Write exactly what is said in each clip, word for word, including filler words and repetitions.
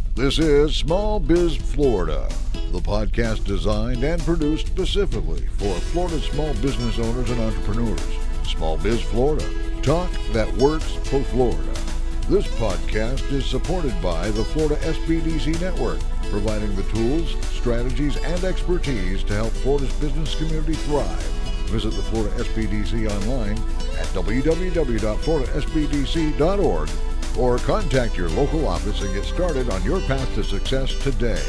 This is Small Biz Florida, the podcast designed and produced specifically for Florida small business owners and entrepreneurs. Small Biz Florida, talk that works for Florida. This podcast is supported by the Florida S B D C Network, providing the tools, strategies, and expertise to help Florida's business community thrive. Visit the Florida S B D C online at w w w dot florida s b d c dot org or contact your local office and get started on your path to success today.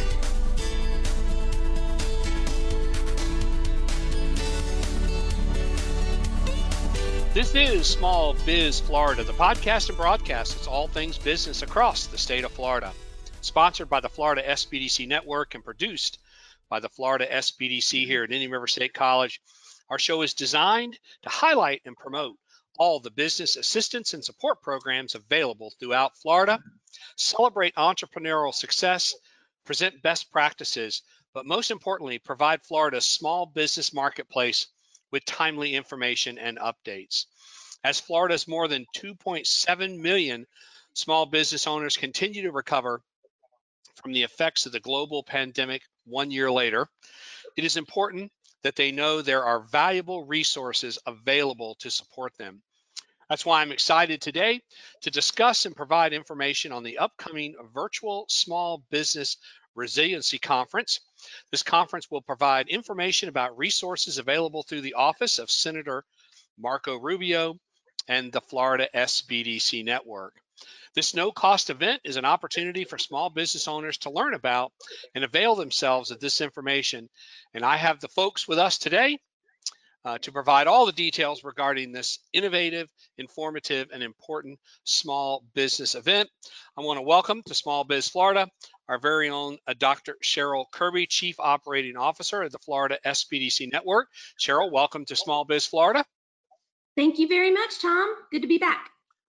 This is Small Biz Florida, the podcast and broadcast that's all things business across the state of Florida. Sponsored by the Florida S B D C Network and produced by the Florida S B D C here at Indian River State College. Our show is designed to highlight and promote all the business assistance and support programs available throughout Florida, celebrate entrepreneurial success, present best practices, but most importantly, provide Florida's small business marketplace with timely information and updates. As Florida's more than two point seven million small business owners continue to recover from the effects of the global pandemic one year later, it is important that they know there are valuable resources available to support them. That's why I'm excited today to discuss and provide information on the upcoming virtual Small Business Resiliency Conference. This conference will provide information about resources available through the Office of Senator Marco Rubio and the Florida S B D C Network. This no-cost event is an opportunity for small business owners to learn about and avail themselves of this information. And I have the folks with us today uh, to provide all the details regarding this innovative, informative, and important small business event. I want to welcome to Small Biz Florida our very own uh, Doctor Cheryl Kirby, Chief Operating Officer of the Florida S B D C Network. Cheryl, welcome to Small Biz Florida. Thank you very much, Tom. Good to be back.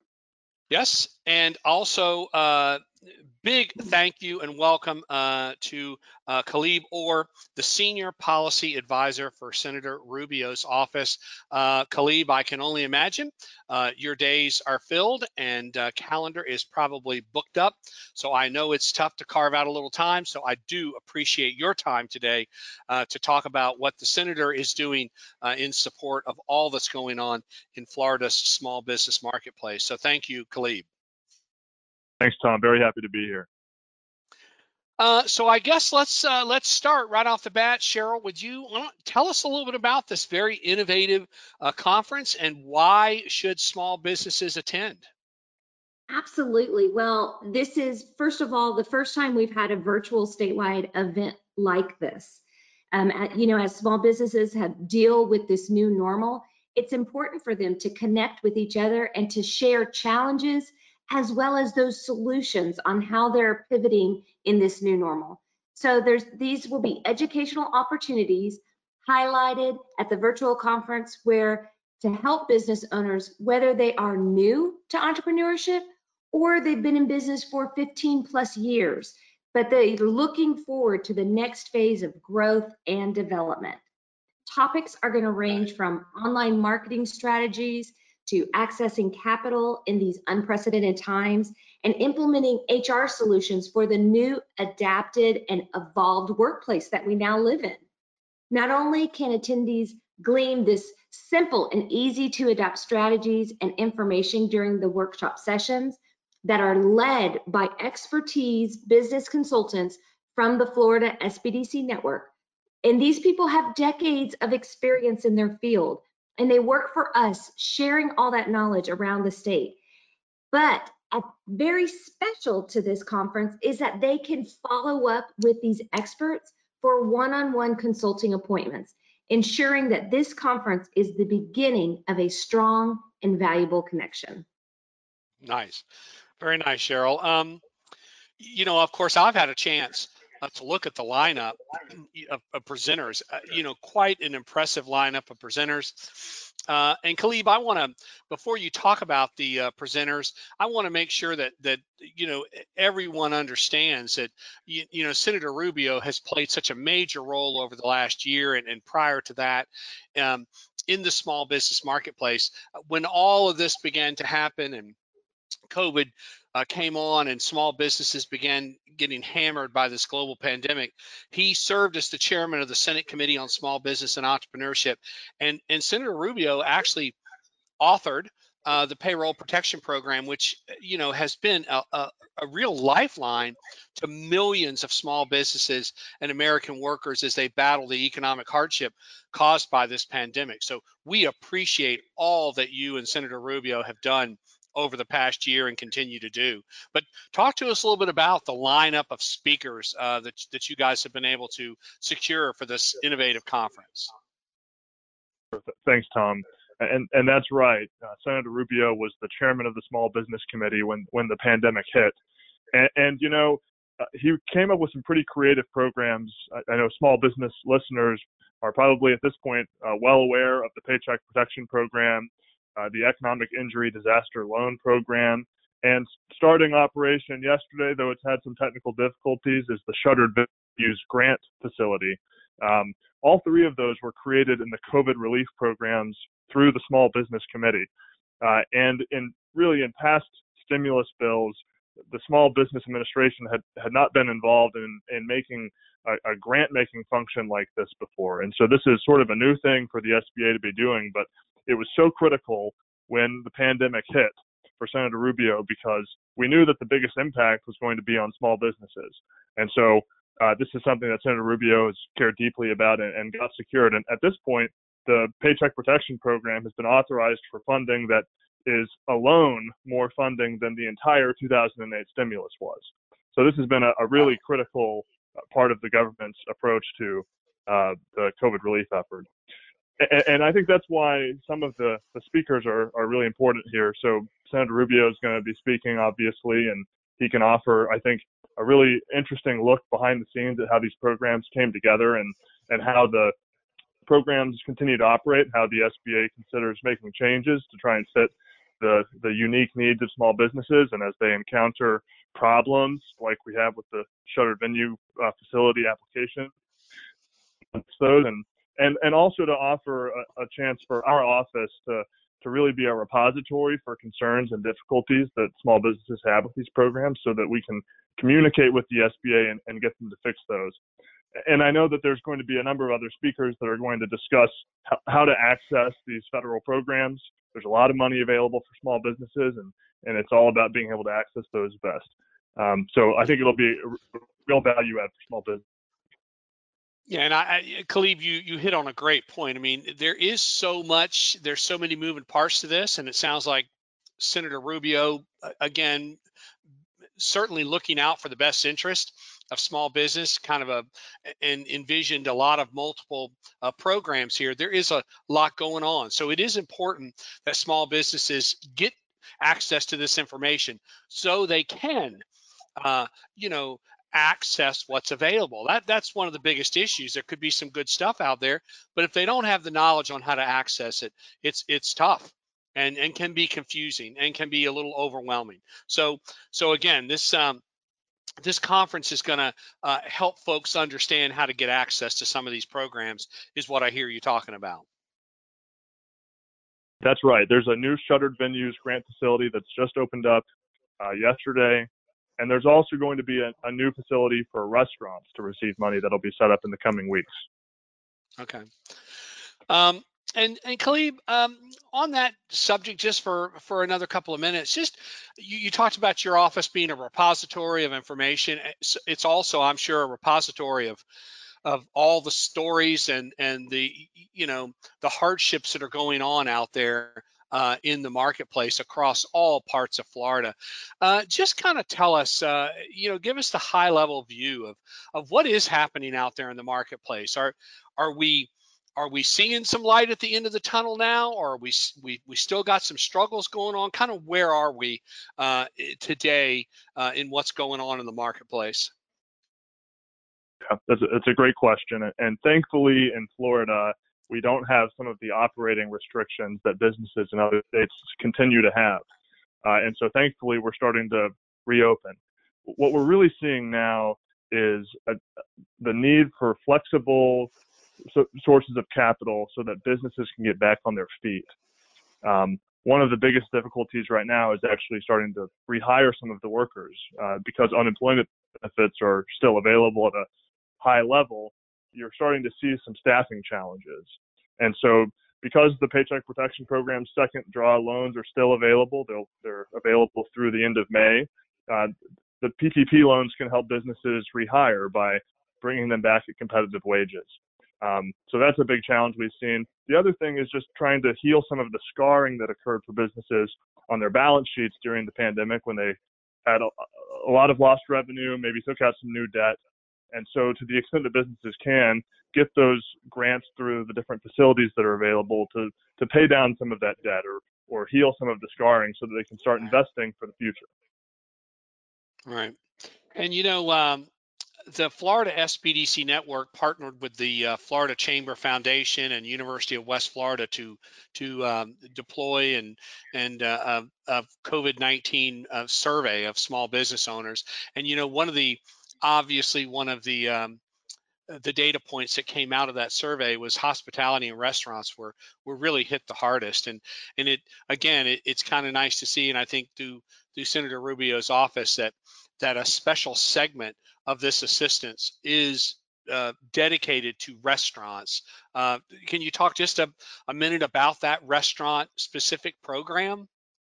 Yes, and also uh, big thank you and welcome uh, to uh, Khalib Orr, the Senior Policy Advisor for Senator Rubio's office. Uh, Khalib, I can only imagine uh, your days are filled and uh, calendar is probably booked up. So I know it's tough to carve out a little time. So I do appreciate your time today uh, to talk about what the Senator is doing uh, in support of all that's going on in Florida's small business marketplace. So thank you, Khalib. Thanks, Tom. Very happy to be here. Uh, so I guess let's uh, let's start right off the bat. Cheryl, would you uh, tell us a little bit about this very innovative uh, conference and why should small businesses attend? Absolutely. Well, this is, first of all, the first time we've had a virtual statewide event like this. Um, at, you know, as small businesses have deal with this new normal, it's important for them to connect with each other and to share challenges as well as those solutions on how they're pivoting in this new normal. So there's these will be educational opportunities highlighted at the virtual conference where to help business owners, whether they are new to entrepreneurship or they've been in business for fifteen plus years, but they're looking forward to the next phase of growth and development. Topics are going to range from online marketing strategies to accessing capital in these unprecedented times and implementing H R solutions for the new adapted and evolved workplace that we now live in. Not only can attendees glean this simple and easy to adapt strategies and information during the workshop sessions that are led by expertise business consultants from the Florida S B D C Network. And these people have decades of experience in their field, and they work for us, sharing all that knowledge around the state. But a very special to this conference is that they can follow up with these experts for one-on-one consulting appointments, ensuring that this conference is the beginning of a strong and valuable connection. Nice. Very nice, Cheryl. Um, you know, of course, I've had a chance uh, to look at the lineup of, of presenters, uh, you know, quite an impressive lineup of presenters. Uh, and Khalib, I want to, before you talk about the uh, presenters, I want to make sure that, that, you know, everyone understands that, you, you know, Senator Rubio has played such a major role over the last year and, and prior to that um, in the small business marketplace. When all of this began to happen and COVID uh, came on and small businesses began getting hammered by this global pandemic, he served as the chairman of the Senate Committee on Small Business and Entrepreneurship. And, and Senator Rubio actually authored uh, the Payroll Protection Program, which, you know, has been a, a, a real lifeline to millions of small businesses and American workers as they battle the economic hardship caused by this pandemic. So we appreciate all that you and Senator Rubio have done over the past year and continue to do. But talk to us a little bit about the lineup of speakers uh, that, that you guys have been able to secure for this innovative conference. Thanks, Tom. And and that's right. Uh, Senator Rubio was the chairman of the Small Business Committee when when the pandemic hit, and, and you know uh, he came up with some pretty creative programs. I, I know small business listeners are probably at this point uh, well aware of the Paycheck Protection Program, uh, the Economic Injury Disaster Loan Program, and starting operation yesterday, though it's had some technical difficulties, is the Shuttered Venues Grant Facility. Um, all three of those were created in the COVID relief programs through the Small Business Committee. Uh, and in really in past stimulus bills, the Small Business Administration had, had not been involved in, in making a, a grant-making function like this before. And so this is sort of a new thing for the S B A to be doing, but it was so critical when the pandemic hit for Senator Rubio because we knew that the biggest impact was going to be on small businesses. And so uh, this is something that Senator Rubio has cared deeply about and, and got secured. And at this point, the Paycheck Protection Program has been authorized for funding that is alone more funding than the entire two thousand eight stimulus was. So this has been a, a really critical part of the government's approach to uh, the COVID relief effort. And, and I think that's why some of the, the speakers are, are really important here. So Senator Rubio is going to be speaking, obviously, and he can offer, I think, a really interesting look behind the scenes at how these programs came together and, and how the programs continue to operate, how the S B A considers making changes to try and fit the, the unique needs of small businesses, and as they encounter problems like we have with the shuttered venue uh, facility application, those and, and, and also to offer a, a chance for our office to, to really be a repository for concerns and difficulties that small businesses have with these programs so that we can communicate with the S B A and, and get them to fix those. And I know that there's going to be a number of other speakers that are going to discuss how, how to access these federal programs. There's a lot of money available for small businesses, and, and it's all about being able to access those best. Um, so I think it'll be a real value add for small business. Yeah, and I, I Khalib, you you hit on a great point. I mean, there is so much, there's so many moving parts to this, and it sounds like Senator Rubio, again, certainly looking out for the best interest of small business, kind of a, and envisioned a lot of multiple uh, programs here. There is a lot going on. So it is important that small businesses get access to this information so they can, uh, you know, access what's available. That that's one of the biggest issues. There could be some good stuff out there, but if they don't have the knowledge on how to access it, it's it's tough. And, and can be confusing and can be a little overwhelming. So, so again, this um, this conference is going to uh, help folks understand how to get access to some of these programs, is what I hear you talking about. That's right. There's a new Shuttered Venues grant facility that's just opened up uh, yesterday, and there's also going to be a, a new facility for restaurants to receive money that'll be set up in the coming weeks. Okay. Um, And and Khalib, um, on that subject, just for for another couple of minutes, just you, you talked about your office being a repository of information. It's, it's also, I'm sure, a repository of of all the stories and and the you know the hardships that are going on out there uh, in the marketplace across all parts of Florida. Uh, just kind of tell us, uh, you know, give us the high level view of of what is happening out there in the marketplace. Are are we Are we seeing some light at the end of the tunnel now, or are we we we still got some struggles going on? Kind of where are we uh, today uh, in what's going on in the marketplace? Yeah, that's a, that's a great question, and thankfully in Florida we don't have some of the operating restrictions that businesses in other states continue to have, uh, and so thankfully we're starting to reopen. What we're really seeing now is a, the need for flexible So, sources of capital so that businesses can get back on their feet. Um, one of the biggest difficulties right now is actually starting to rehire some of the workers uh, because unemployment benefits are still available at a high level. You're starting to see some staffing challenges. And so because the Paycheck Protection Program's second draw loans are still available, they'll, they're available through the end of May, uh, the P P P loans can help businesses rehire by bringing them back at competitive wages. Um, so that's a big challenge we've seen. The other thing is just trying to heal some of the scarring that occurred for businesses on their balance sheets during the pandemic when they had a, a lot of lost revenue, maybe took out some new debt. And so to the extent that businesses can, get those grants through the different facilities that are available to, to pay down some of that debt or, or heal some of the scarring so that they can start investing for the future. Right. And, you know, um, the Florida S B D C network partnered with the uh, Florida Chamber Foundation and University of West Florida to to um, deploy and and uh, a, a COVID nineteen uh, survey of small business owners. And you know, one of the obviously one of the um, the data points that came out of that survey was hospitality and restaurants were were really hit the hardest. And and it again, it, it's kind of nice to see. And I think through through Senator Rubio's office that that a special segment of this assistance is uh, dedicated to restaurants. Uh, can you talk just a, a minute about that restaurant specific program?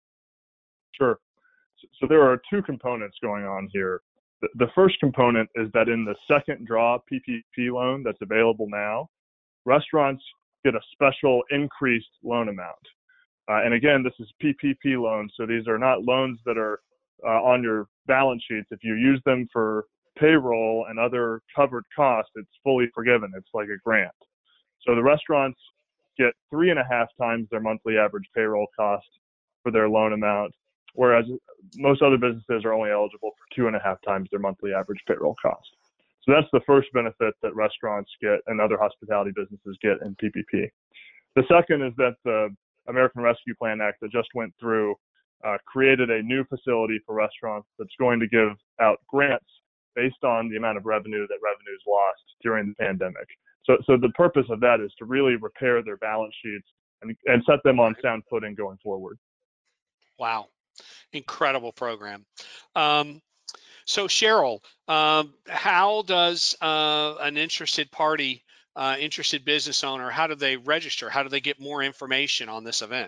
Sure. So there are two components going on here. The, the first component is that in the second draw P P P loan that's available now, restaurants get a special increased loan amount. Uh, and again, this is P P P loans, so these are not loans that are uh, on your balance sheets. If you use them for payroll and other covered costs, it's fully forgiven. It's like a grant. So the restaurants get three and a half times their monthly average payroll cost for their loan amount, whereas most other businesses are only eligible for two and a half times their monthly average payroll cost. So that's the first benefit that restaurants get and other hospitality businesses get in P P P. The second is that the American Rescue Plan Act that just went through uh, created a new facility for restaurants that's going to give out grants based on the amount of revenue that revenues lost during the pandemic. So, so the purpose of that is to really repair their balance sheets and, and set them on sound footing going forward. Wow, incredible program. Um, so Cheryl, um, how does uh, an interested party, uh, interested business owner, how do they register? How do they get more information on this event?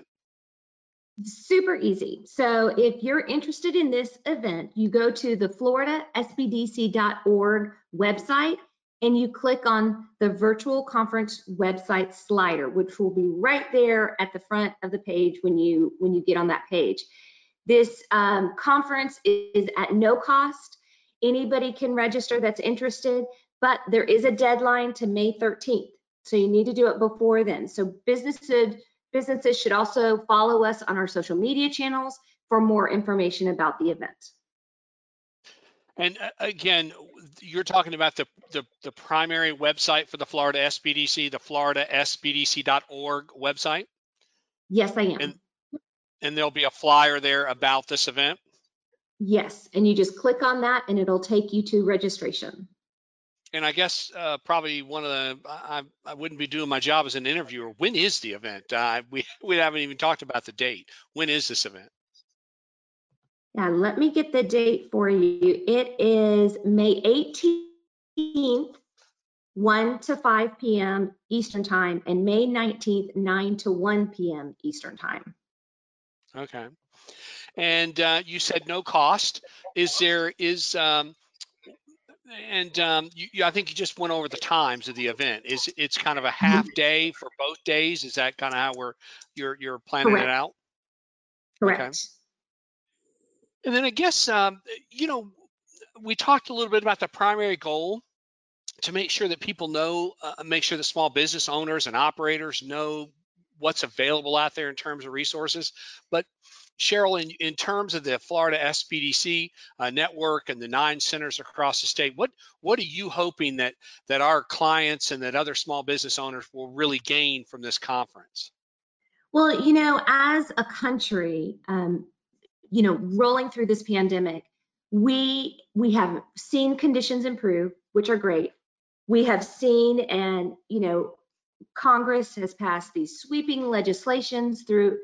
Super easy. So if you're interested in this event, you go to the Florida S B D C dot org website and you click on the virtual conference website slider, which will be right there at the front of the page when you when you get on that page. This um, conference is at no cost. Anybody can register that's interested, but there is a deadline to May thirteenth. So you need to do it before then. So businesses Businesses should also follow us on our social media channels for more information about the event. And uh, again, you're talking about the, the, the primary website for the Florida S B D C, the Florida S B D C dot org website? Yes, I am. And, and there'll be a flyer there about this event? Yes, and you just click on that and it'll take you to registration. And I guess uh, probably one of the, I, I wouldn't be doing my job as an interviewer. When is the event? Uh, we, we haven't even talked about the date. When is this event? Yeah, let me get the date for you. It is May eighteenth, one to five p m Eastern time, and May nineteenth, nine to one p m Eastern time. Okay. And uh, you said no cost. Is there, is, um, and um, you, you, I think you just went over the times of the event. Is it's kind of a half day for both days? Is that kind of how we're you're you're planning Correct. it out? Correct. Okay. And then I guess um, you know, we talked a little bit about the primary goal to make sure that people know, uh, make sure that small business owners and operators know what's available out there in terms of resources. But Cheryl, in, in terms of the Florida S B D C uh, network and the nine centers across the state, what what are you hoping that that our clients and that other small business owners will really gain from this conference? Well, you know, as a country, um, you know, rolling through this pandemic, we we have seen conditions improve, which are great. We have seen, and you know, Congress has passed these sweeping legislations through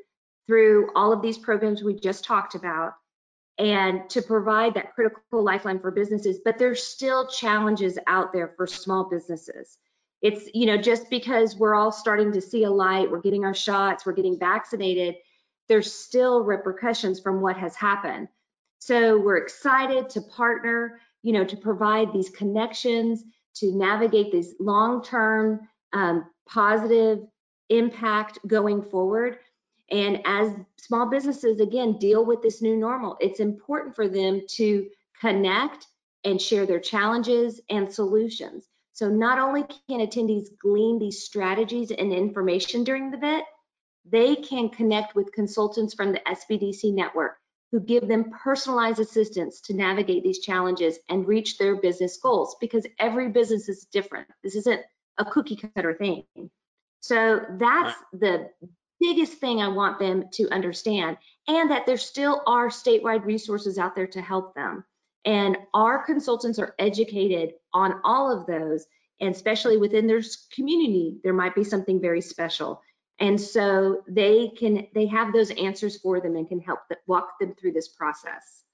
through all of these programs we just talked about, and to provide that critical lifeline for businesses. But there's still challenges out there for small businesses. It's, you know, just because we're all starting to see a light, we're getting our shots, we're getting vaccinated, there's still repercussions from what has happened. So we're excited to partner, you know, to provide these connections, to navigate this long-term um, positive impact going forward. And as small businesses, again, deal with this new normal, it's important for them to connect and share their challenges and solutions. So not only can attendees glean these strategies and information during the event, they can connect with consultants from the S B D C network who give them personalized assistance to navigate these challenges and reach their business goals, because every business is different. This isn't a cookie cutter thing. So that's the biggest thing I want them to understand, and that there still are statewide resources out there to help them. And our consultants are educated on all of those, and especially within their community, there might be something very special. And so they can, they have those answers for them and can help them, walk them through this process.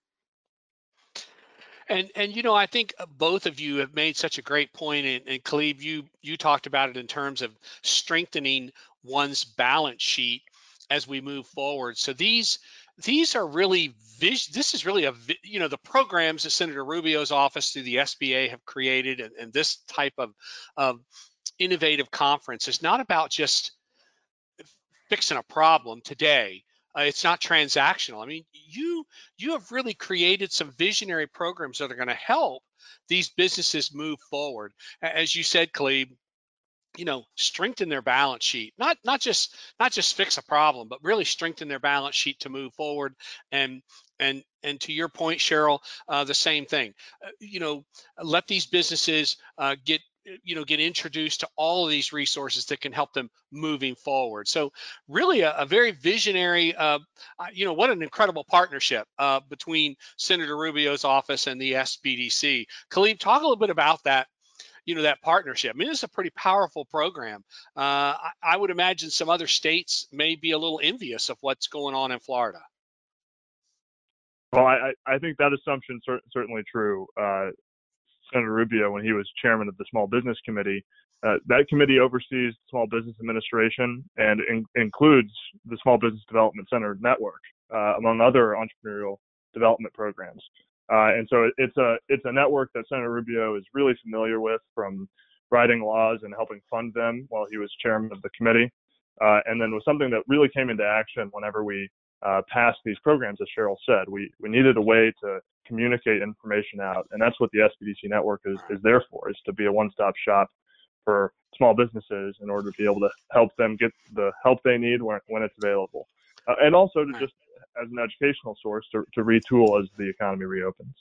And and you know, I think both of you have made such a great point, and, and Khalib, you you talked about it in terms of strengthening one's balance sheet as we move forward. So these these are really vis this is really a you know the programs that Senator Rubio's office through the S B A have created, and, and this type of of innovative conference is not about just fixing a problem today. Uh, it's not transactional. I mean, you you have really created some visionary programs that are going to help these businesses move forward. As you said, Khalib, you know, strengthen their balance sheet, not not just not just fix a problem, but really strengthen their balance sheet to move forward. And and and to your point, Cheryl, uh, the same thing. Uh, you know, let these businesses uh, get you know get introduced to all of these resources that can help them moving forward. So really a, a very visionary, uh, you know, what an incredible partnership uh, between Senator Rubio's office and the S B D C. Khalib, talk a little bit about that, you know, that partnership. I mean, it's a pretty powerful program. Uh, I, I would imagine some other states may be a little envious of what's going on in Florida. Well, I, I think that assumption is cer certainly true. Uh, Senator Rubio, when he was chairman of the Small Business Committee, uh, that committee oversees Small Business Administration and in includes the Small Business Development Center Network, uh, among other entrepreneurial development programs. Uh, and so it's a it's a network that Senator Rubio is really familiar with from writing laws and helping fund them while he was chairman of the committee. Uh, and then was something that really came into action whenever we uh, passed these programs, as Cheryl said. We we needed a way to communicate information out, and that's what the S B D C network is, is there for, is to be a one-stop shop for small businesses in order to be able to help them get the help they need when, when it's available. Uh, and also to just as an educational source to, to retool as the economy reopens.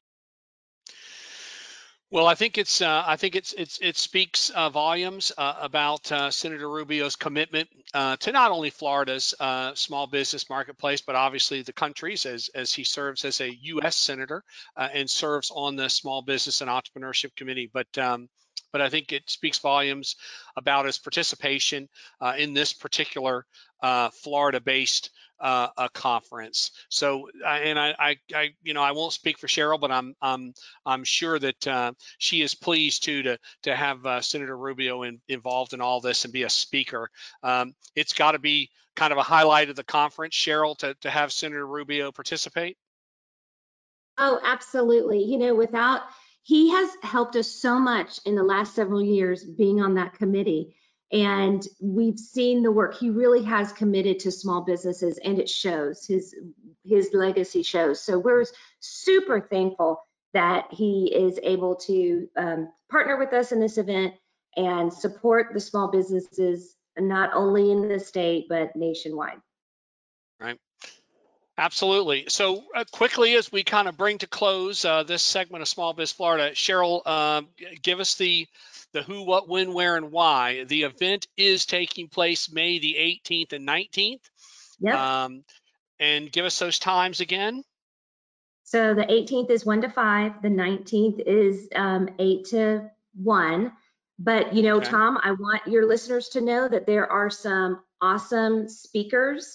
Well, I think it's uh, I think it's it's it speaks uh, volumes uh, about uh, Senator Rubio's commitment uh, to not only Florida's uh, small business marketplace, but obviously the country's, as as he serves as a U S senator uh, and serves on the Small Business and Entrepreneurship Committee. But um, but I think it speaks volumes about his participation uh, in this particular uh, Florida-based Uh, a conference. So, uh, and I, I, I, you know, I won't speak for Cheryl, but I'm, I'm, I'm sure that uh, she is pleased to to to have uh, Senator Rubio in, involved in all this and be a speaker. Um, it's got to be kind of a highlight of the conference, Cheryl, to to have Senator Rubio participate. Oh, absolutely. You know, without he has helped us so much in the last several years being on that committee. And we've seen the work. He really has committed to small businesses, and it shows. His his legacy shows. So we're super thankful that he is able to um, partner with us in this event and support the small businesses, not only in the state, but nationwide. Right. Absolutely. So uh, quickly, as we kind of bring to close uh, this segment of Small Biz Florida, Cheryl, uh, give us the the who, what, when, where, and why. The event is taking place May the eighteenth and nineteenth. Yep. Um, and give us those times again. So the eighteenth is one to five. The nineteenth is um, eight to one. But, you know, okay. Tom, I want your listeners to know that there are some awesome speakers.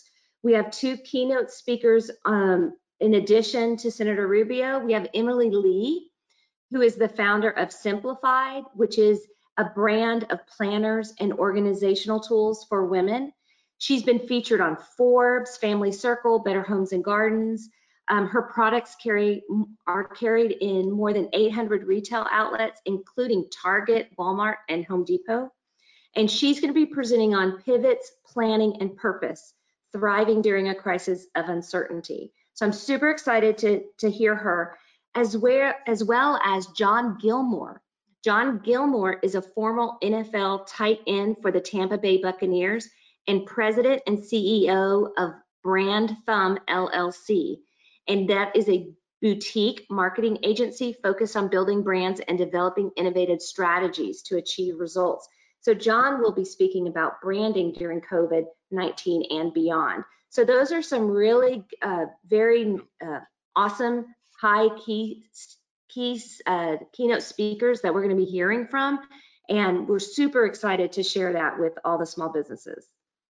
We have two keynote speakers um, in addition to Senator Rubio. We have Emily Lee, who is the founder of Simplified, which is a brand of planners and organizational tools for women. She's been featured on Forbes, Family Circle, Better Homes and Gardens. Um, her products carry are carried in more than eight hundred retail outlets, including Target, Walmart, and Home Depot. And she's going to be presenting on pivots, planning, and purpose, thriving during a crisis of uncertainty. So I'm super excited to, to hear her, as well, as well as John Gilmore. John Gilmore is a former N F L tight end for the Tampa Bay Buccaneers and president and C E O of Brand Thumb L L C. And that is a boutique marketing agency focused on building brands and developing innovative strategies to achieve results. So John will be speaking about branding during COVID nineteen and beyond. So those are some really uh, very uh, awesome high key, key uh, keynote speakers that we're going to be hearing from. And we're super excited to share that with all the small businesses.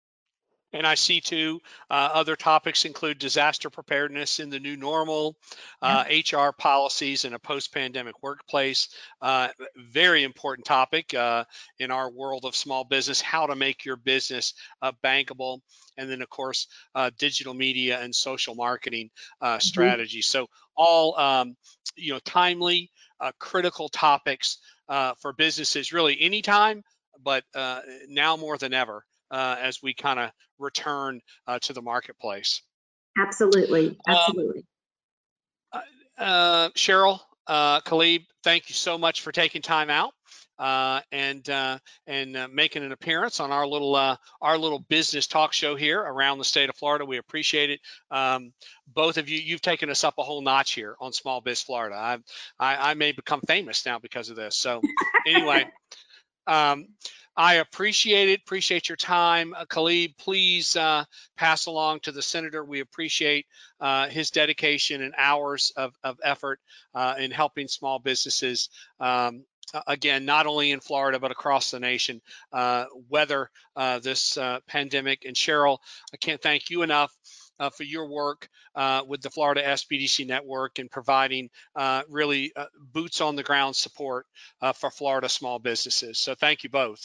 And I see too, uh, other topics include disaster preparedness in the new normal, uh, yeah. H R policies in a post-pandemic workplace. Uh, very important topic uh, in our world of small business, how to make your business uh, bankable. And then, of course, uh, digital media and social marketing uh, mm-hmm. strategies. So all, um, you know, timely, uh, critical topics uh, for businesses really anytime, but uh, now more than ever. Uh, as we kind of return uh, to the marketplace. Absolutely, absolutely. Um, uh, Cheryl, uh, Khalib, thank you so much for taking time out uh, and uh, and uh, making an appearance on our little uh, our little business talk show here around the state of Florida. We appreciate it. Um, both of you, you've taken us up a whole notch here on Small Biz Florida. I I, I may become famous now because of this. So anyway. Um, I appreciate it. Appreciate your time. Uh, Khalib, please uh, pass along to the senator. We appreciate uh, his dedication and hours of, of effort uh, in helping small businesses, um, again, not only in Florida, but across the nation, uh, weather uh, this uh, pandemic. And Cheryl, I can't thank you enough Uh, for your work uh, with the Florida S B D C network and providing uh, really uh, boots on the ground support uh, for Florida small businesses. So thank you both.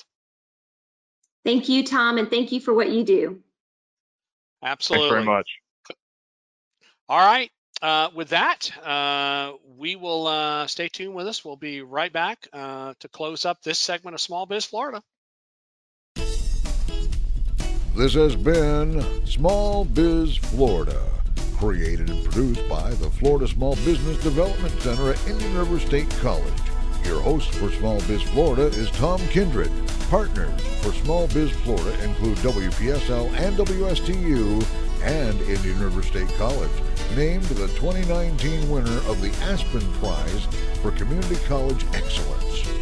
Thank you, Tom, and thank you for what you do. Absolutely. Thanks very much. All right. Uh, with that, uh, we will uh, stay tuned with us. We'll be right back uh, to close up this segment of Small Biz Florida. This has been Small Biz Florida, created and produced by the Florida Small Business Development Center at Indian River State College. Your host for Small Biz Florida is Tom Kindred. Partners for Small Biz Florida include W P S L and W S T U and Indian River State College, named the twenty nineteen winner of the Aspen Prize for Community College Excellence.